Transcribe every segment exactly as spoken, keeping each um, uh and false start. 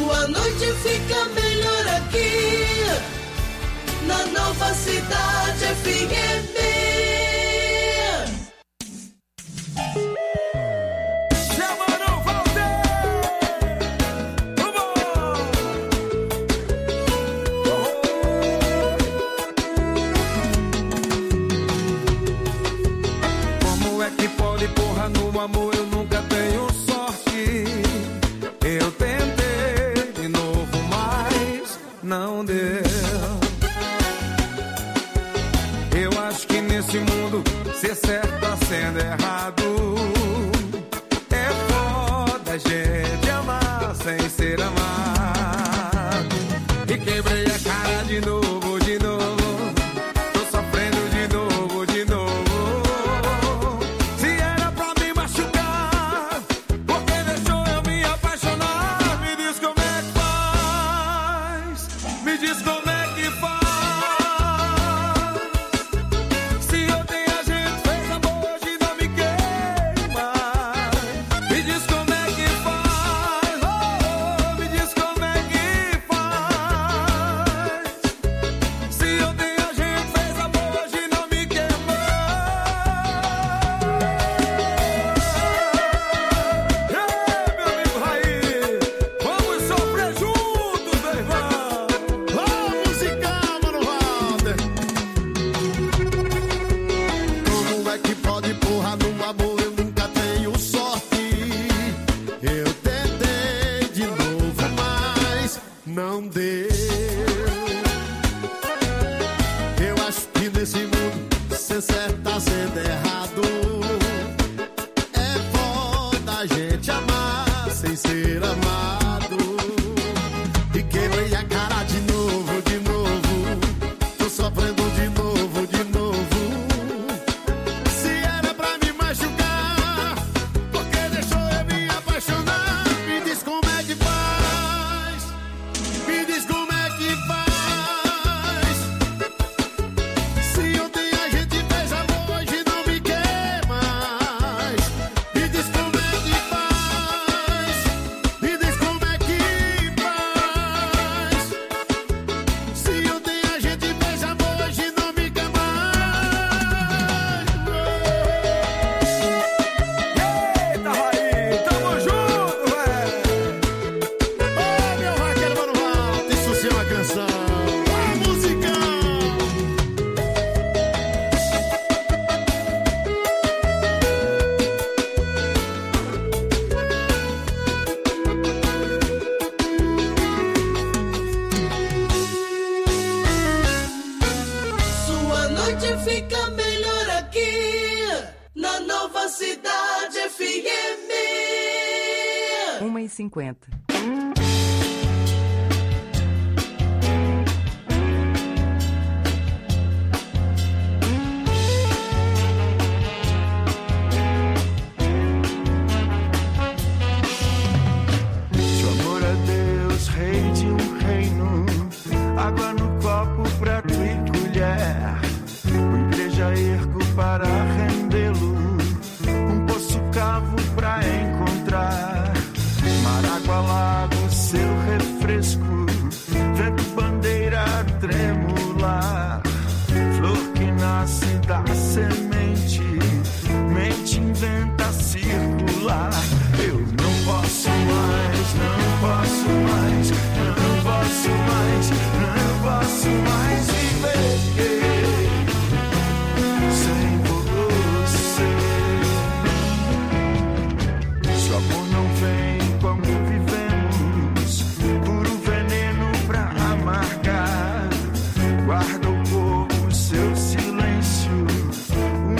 Sua noite fica melhor aqui, na Nova Cidade F M. Como é que pode, porra, no amor eu nunca tenho sorte. Eu tentei de novo, mas não deu. Eu acho que nesse mundo ser certo tá sendo errado. É foda a gente amar sem ser amado. E quebrei a cara de novo, de novo. Tô sofrendo de novo, de novo. Se era pra me machucar, porque deixou eu me apaixonar. Me diz como é que faz, me diz como é que faz. Se ontem a gente fez amor, hoje não me queima. Me diz como é que faz, oh, me diz como é que faz. Se ontem a gente fez amor, hoje não me queima. Ei, meu amigo Raí, vamos sofrer juntos, meu irmão. Vamos musicar, mano Walter. Como é que pode, porra, no amor eu nunca tenho sorte. Eu tentei de novo, mas não deu. Eu acho que nesse mundo ser certo tá sendo errado. É foda a gente amar sem ser amado. E quebrei a cara de novo, de novo. Tô sofrendo de novo, de novo. Se era pra me machucar, porque deixou eu me apaixonar. Me diz como é que faz, me diz como é que faz. Se ontem a gente fez amor, hoje não me quer mais. Me diz como é que faz, me diz como é que faz. Se ontem a gente fez amor, hoje não me quer mais. Eita, Raí, tamo junto, velho. Ô, meu vaqueiro, mano Walter, isso sim é uma canção. Ó, musicão. Sua noite fica melhor aqui, na Nova Cidade F M. uma e cinquenta. Seu amor é Deus, rei de um reino. Água no copo, prato e colher. Uma igreja ergo para rendê-lo. Um poço cavo pra encontrar. Mar, água, lago, seu refresco. Vento, bandeira, tremular. Flor que nasce da semente. Mente inventa circular. Eu não posso mais, não posso mais, não posso mais, não posso mais viver sem você. Seu amor não vem como vivemos, puro veneno pra amargar. Guarda o corpo, seu silêncio,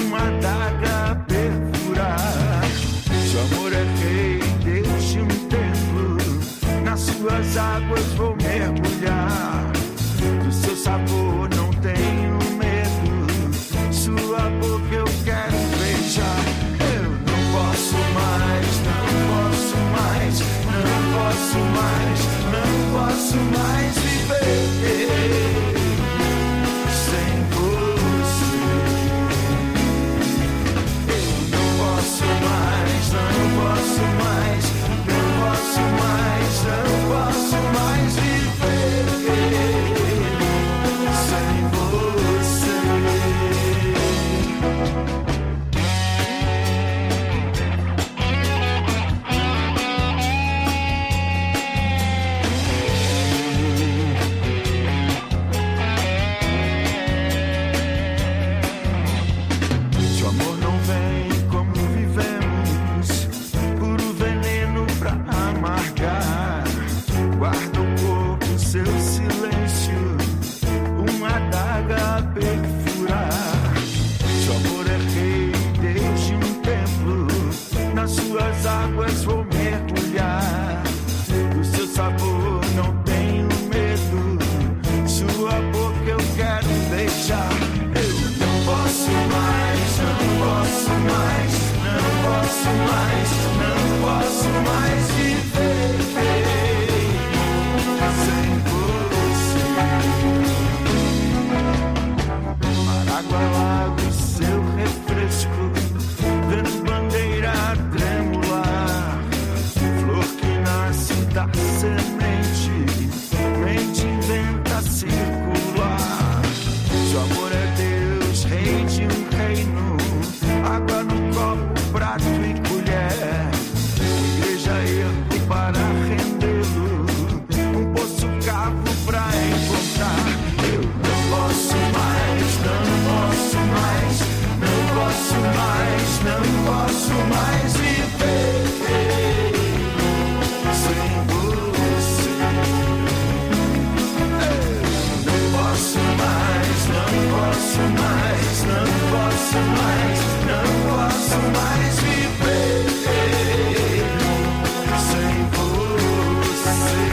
lado seu refresco, vendo bandeira tremular, flor que nasce da semente, mente inventa circular. Seu amor é Deus, rei de um reino, água no copo, prato e colher, igreja erro para rendê-lo, um poço cavo pra encontrar. Eu não posso mais, não posso mais, não posso mais, não posso mais viver sem você. Não posso mais, não posso mais, não posso mais, não posso mais viver sem você.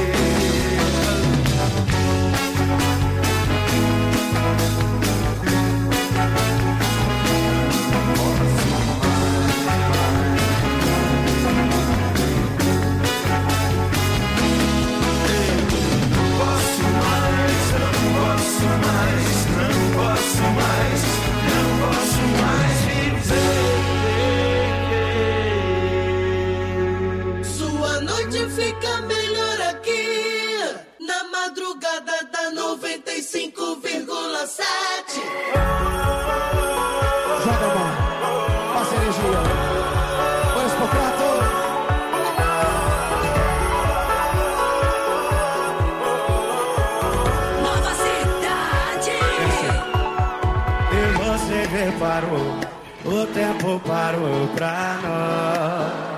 Sua noite fica melhor aqui, na madrugada da noventa e cinco vírgula sete. Joga a mão, passa energia. Põe os Hipocrato. Nova Cidade. E você reparou, o tempo parou pra nós.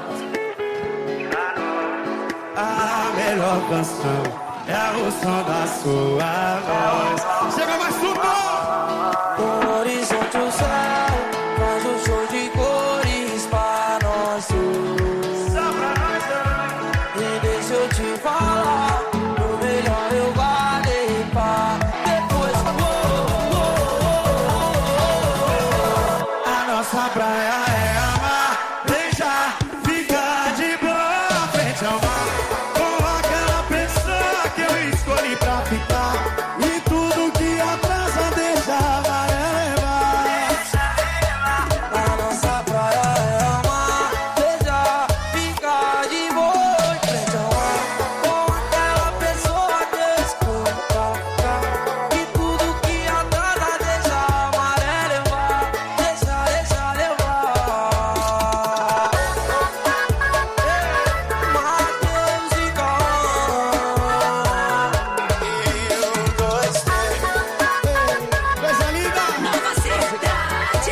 A melhor canção é o som da sua voz. Chega mais suco! No horizonte o céu faz um show de cores pra nós dois. E deixa eu te falar, o melhor eu guardei pra depois. Oh, oh, oh, oh. A nossa praia é amar, deixar ficar de boa frente ao mar. Com aquela pessoa que eu escolhi pra ficar. E tudo que atrasa deixa a maré levar. A nossa praia é amar, deixa ficar de boa em frente ao mar. Com aquela pessoa que eu escolhi pra ficar. E tudo que atrasa deixa a maré levar. Deixa, deixa levar. Mateus e Cauã. E um, dois, três. Coisa linda! Nova Cidade.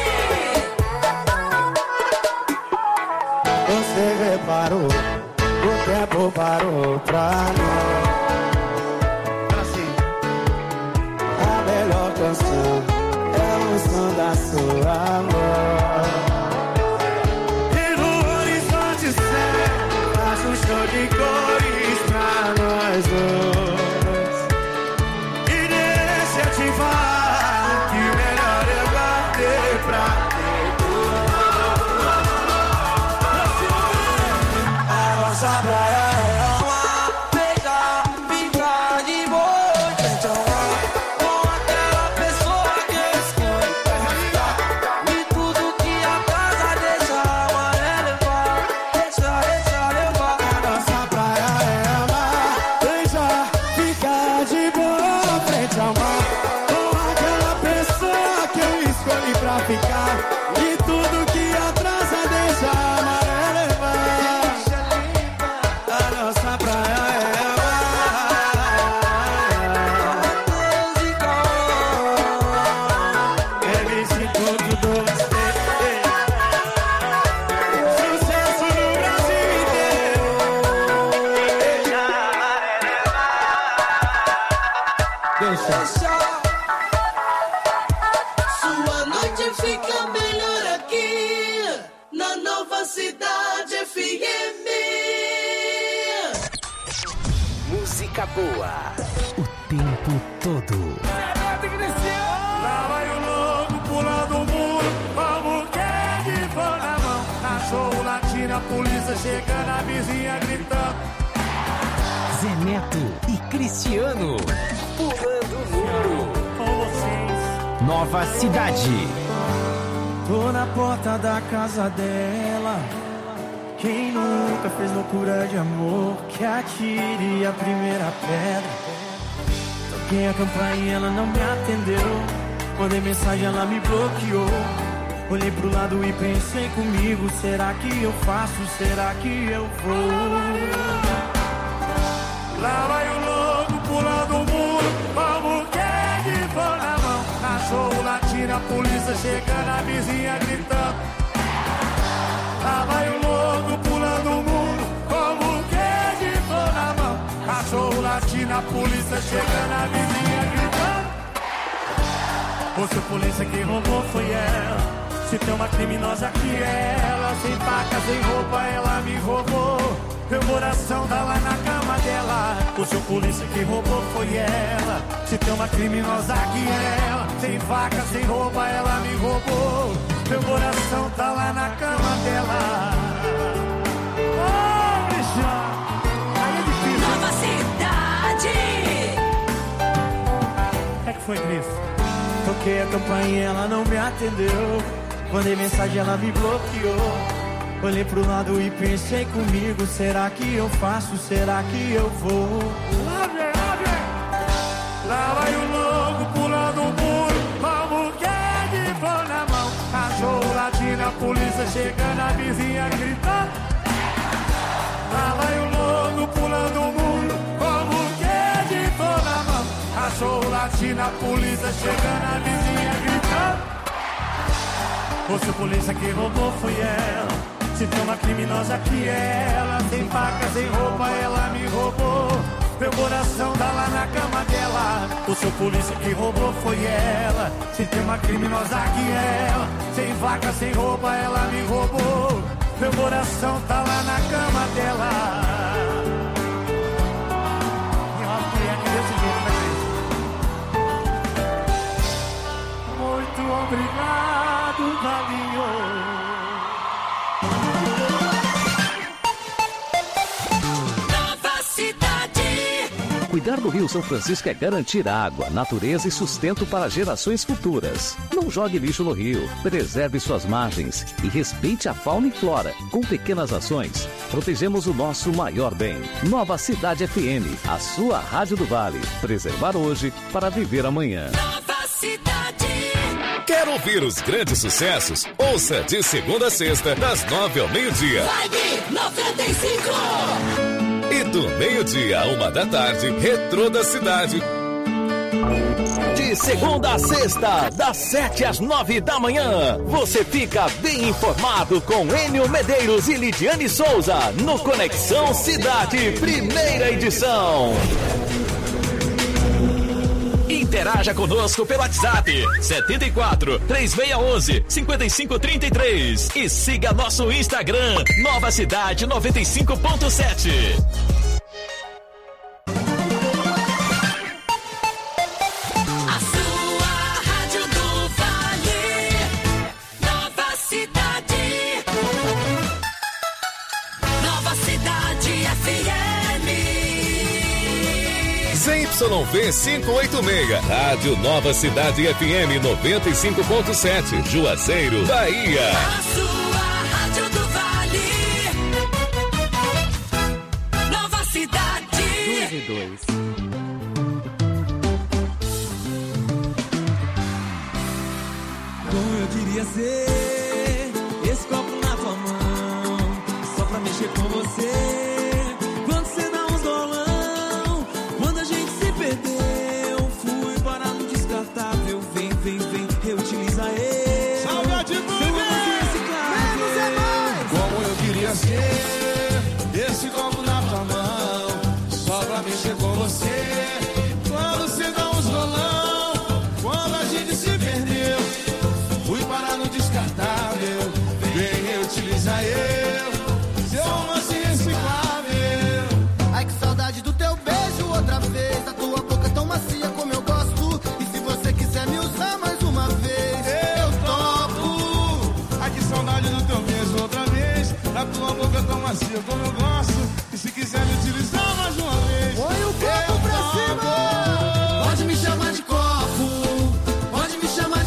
Você reparou, o tempo parou pra nós. Assim, a melhor canção é o som da sua voz. E no horizonte céu faz um show de cores pra nós dois. E deixa eu te falar que o melhor eu guardei pra A nossa praia é amar, deixa ficar de boa em frente ao mar. Com aquela pessoa que eu escolhi pra ficar. E tudo que atrasa deixa a maré levar. Deixa, deixa levar. A nossa praia é amar, deixa ficar de boa frente ao mar. Com aquela pessoa que eu escolhi pra ficar. E tudo que atrasa deixa a maré levar. A nossa praia é amar. Mateus e Cauã. M C Ponto dois. Sucesso no Brasil inteiro. Deixa. Sua noite fica melhor aqui, na Nova Cidade F M. Música boa o tempo todo. Lá vai o louco pulando o muro, como quem de for na mão. Cachorro latindo, a polícia chegando, a vizinha gritando. Zé Neto e Cristiano pulando o muro. Com vocês, Nova Cidade. Tô na porta da casa dela. Quem nunca fez loucura de amor, que atire a primeira pedra. Toquei a campainha, ela não me atendeu. Mandei mensagem, ela me bloqueou. Olhei pro lado e pensei comigo, será que eu faço, será que eu vou? Lá vai o louco pulando o muro, como quem de pôr na mão. Cachorro latindo, a polícia chegando, a vizinha gritando. Lá vai o louco pulando o muro, como quem de pôr na mão. Cachorro latindo, a polícia chegando, a vizinha gritando. O seu polícia que roubou foi ela. Se tem uma criminosa que é ela, sem faca, sem roupa, ela me roubou. Meu coração tá lá na cama dela. O seu polícia que roubou foi ela. Se tem uma criminosa que é ela, sem faca, sem roupa, ela me roubou. Meu coração tá lá na cama dela. Oh, bicha, aí é difícil. Nova Cidade. O que é que foi, Cris? Toquei a campainha, ela não me atendeu. Mandei mensagem, ela me bloqueou. Olhei pro lado e pensei comigo, será que eu faço, será que eu vou? Lá vem, lá vem. Lá vai o louco pulando o muro, como quer de pôr na mão. Cachorro latindo, a polícia chegando, a vizinha gritando. Lá vai o louco pulando o muro, como quer de pôr na mão. Cachorro latindo, a polícia chegando, a vizinha gritando. O seu polícia que roubou foi ela. Se tem uma criminosa que é ela, sem faca, sem roupa, ela me roubou. Meu coração tá lá na cama dela. O seu polícia que roubou foi ela. Se tem uma criminosa que é ela, sem faca, sem roupa, ela me roubou. Meu coração tá lá na cama dela. E eu apoiei aqui desse jeito, né? Muito obrigado, Valinho. Cuidar do Rio São Francisco é garantir água, natureza e sustento para gerações futuras. Não jogue lixo no rio, preserve suas margens e respeite a fauna e flora. Com pequenas ações, protegemos o nosso maior bem. Nova Cidade F M, a sua rádio do Vale. Preservar hoje para viver amanhã. Nova Cidade. Quer ouvir os grandes sucessos? Ouça de segunda a sexta, das nove ao meio-dia. Vibe noventa e cinco. E do meio-dia a uma da tarde, Retrô da Cidade. De segunda a sexta, das sete às nove da manhã, você fica bem informado com Enio Medeiros e Lidiane Souza no Conexão Cidade, primeira edição. Interaja conosco pelo WhatsApp setenta e quatro, três seis um um, cinco cinco três três e siga nosso Instagram Nova Cidade noventa e cinco ponto sete. A sua rádio do Vale. Nova Cidade. Nova Cidade F M. Z Y V quinhentos e oitenta e seis, Rádio Nova Cidade F M noventa e cinco ponto sete, Juazeiro, Bahia. A sua rádio do Vale. Nova Cidade. dois e dois. Como eu queria ser esse copo na tua mão, só pra mexer com você. Quando você dá uns golão, quando a gente se perdeu, fui parar no descartável. Vem, vem, vem, reutiliza ele. Saudade do Menos é mais. Como eu queria ser esse copo na tua mão, só pra mexer com você. Quando você dá uns golão, quando a gente se perdeu, fui parar no descartável. Vem reutiliza eu, seu romance reciclável. Ai, que saudade do teu beijo outra vez. A tua boca tão macia como eu gosto. E se você quiser me usar mais uma vez, eu topo. Ai, que saudade do teu beijo outra vez. Da tua boca tão macia como eu gosto. E se quiser me utilizar mais uma vez, põe o copo pra cima. Pode me chamar de copo, pode me chamar de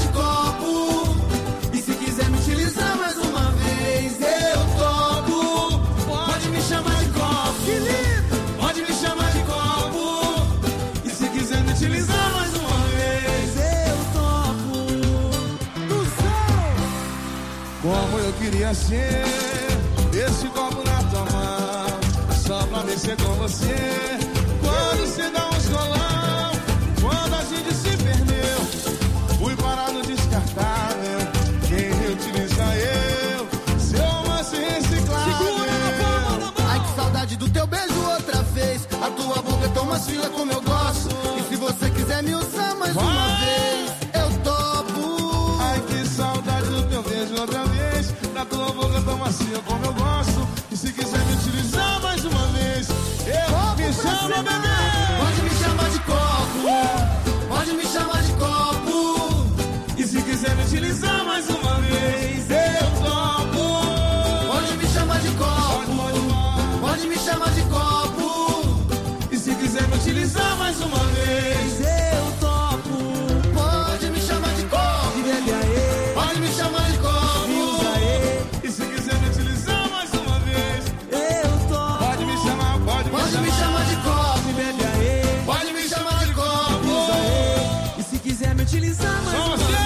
Como eu queria ser esse copo na tua mão, só pra mexer com você. Quando você dá uns golão, quando a gente se perdeu, fui parar no descartável. Quem reutiliza eu, seu romance reciclável. Ai, que saudade do teu beijo outra vez. A tua boca é tão macia como eu gosto. E se você quiser me usar mais Vai. uma vez, eu topo. Ai, que saudade do teu beijo outra vez. Da tua boca tão macia como eu gosto. E se quiser me utilizar mais uma vez, eu Copo me pra chamo cima. bebê. Pode me chamar de copo. Pode me chamar de copo. E se quiser me utilizar mais uma vez, eu topo. Pode me chamar de copo. Pode me chamar de copo. E se quiser me utilizar mais uma vez, eu topo. Pode me chamar de copo. E bebe aí, Pode me chamar de copo. me usa aí. E se quiser me utilizar mais uma vez, eu topo. Pode me chamar, pode me Pode chamar. me chamar de copo. E bebe aí, Pode me chamar de copo. me usa aí. E se quiser me utilizar mais uma vez,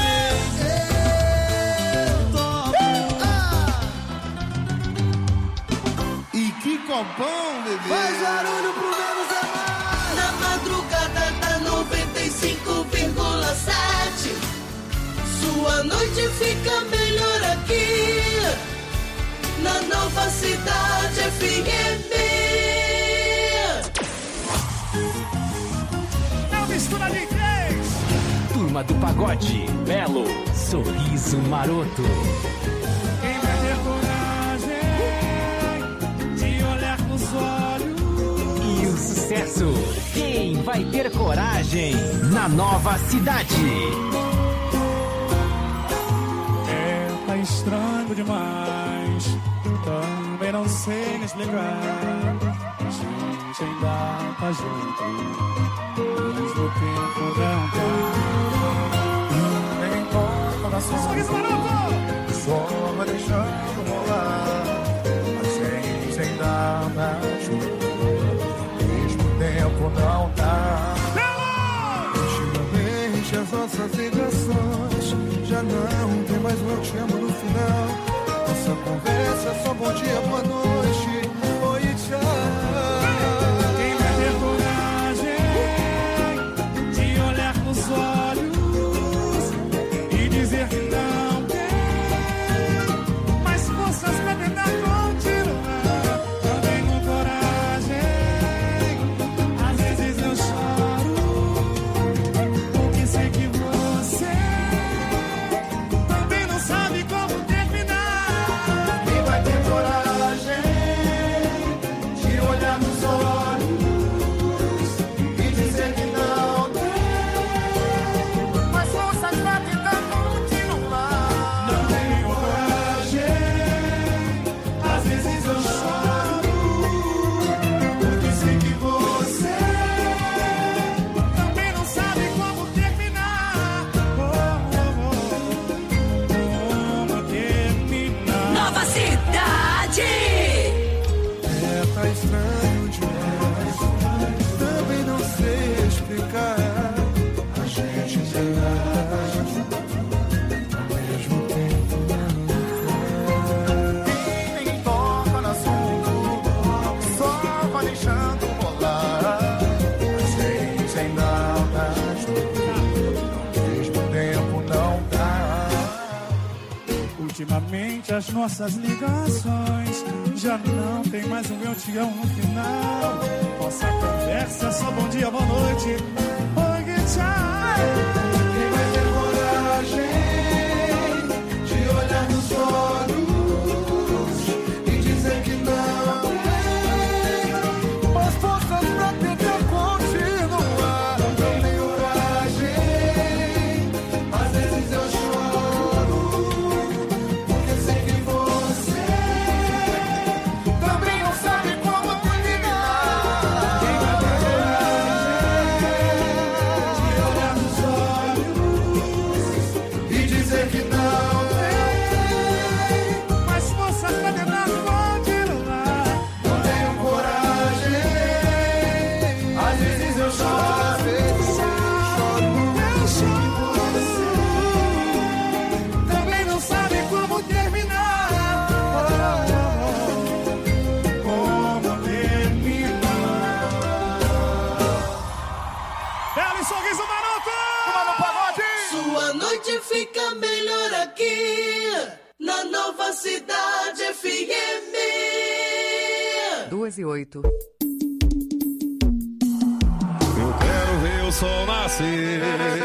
eu topo. E que copão, bebê. Faz barulho pro menos é mais. Na madrugada da noventa e cinco vírgula sete, sua noite fica melhor aqui, na Nova Cidade F M. Não mistura de três. Turma do Pagode, Belo, Sorriso Maroto. Quem vai ter coragem de olhar nos olhos? E o sucesso, quem vai ter coragem na Nova Cidade? É, tá estranho demais. Também não sei me explicar. A gente ainda tá junto, mesmo tempo não tá. Nem importa da sua Sorriso Maroto! Só vai deixando rolar. A gente ainda tá junto, mesmo tempo não tá. Ultimamente as nossas ligações já não tem mais um eu te amo no final. Nossa conversa é só bom dia, boa noite, oi e tchau. Quem vai ter coragem de olhar nos olhos e dizer que não tem mais forças pra tentar continuar? Também com coragem, às vezes eu choro, porque sei que você também não sabe como terminar. Quem vai ter coragem de olhar nos olhos e dizer que não tem mais forças pra tentar continuar? Não tenho coragem, às vezes eu choro, porque sei que você também não sabe como terminar. Como, como terminar? Nova Cidade. É, tá estranho demais. Também não sei explicar. A gente tem nada junto, ao mesmo tempo não tá. Quem nem toca no assunto, só vai deixando rolar. A gente ainda tá junto, ao mesmo tempo não tá. Ultimamente as nossas ligações já não tem mais um eu te amo no final. Nossa conversa é só bom dia, boa noite, oi e tchau. Quem vai ter coragem de olhar nos olhos e dizer que não tem mais forças pra tentar continuar? Não tenho coragem, às vezes eu choro, porque sei que você também não sabe como terminar. Quem vai ter coragem de olhar nos olhos Nova Cidade F M. Duas e oito. Eu quero ver o sol nascer.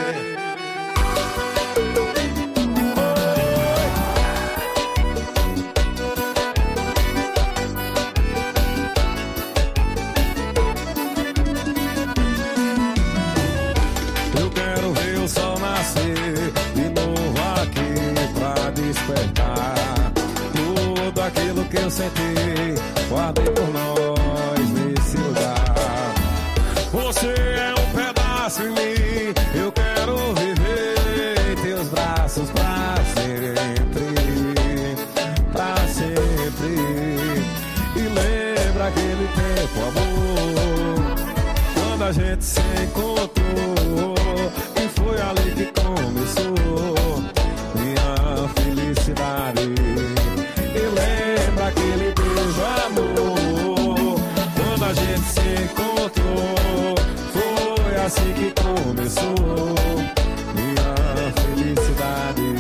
Eu quero ver o sol nascer de novo aqui pra despertar tudo aquilo que eu senti, guardei por nós nesse lugar. Você é um pedaço em mim, eu quero viver em teus braços pra sempre, pra sempre. E lembra aquele tempo, amor, quando a gente se encontrou, e foi ali que começou minha felicidade. E lembra aquele beijo, amor, quando a gente se encontrou, foi assim que começou minha felicidade.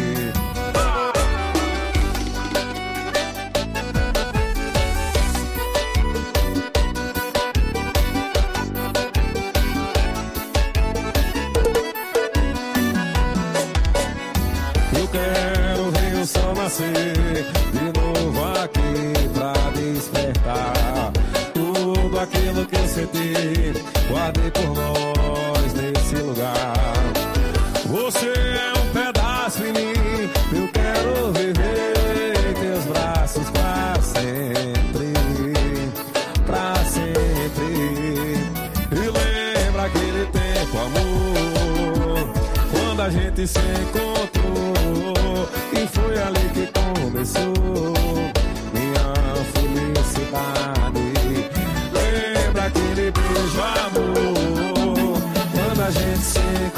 Eu quero ver o sol nascer de novo aqui pra despertar tudo aquilo que eu senti, guardei por nós nesse lugar. Você é um pedaço em mim, eu quero viver em teus braços pra sempre, pra sempre. E lembra aquele tempo, amor, quando a gente se encontrou, e foi ali que começou minha felicidade. Lembra aquele beijo, amor, quando a gente se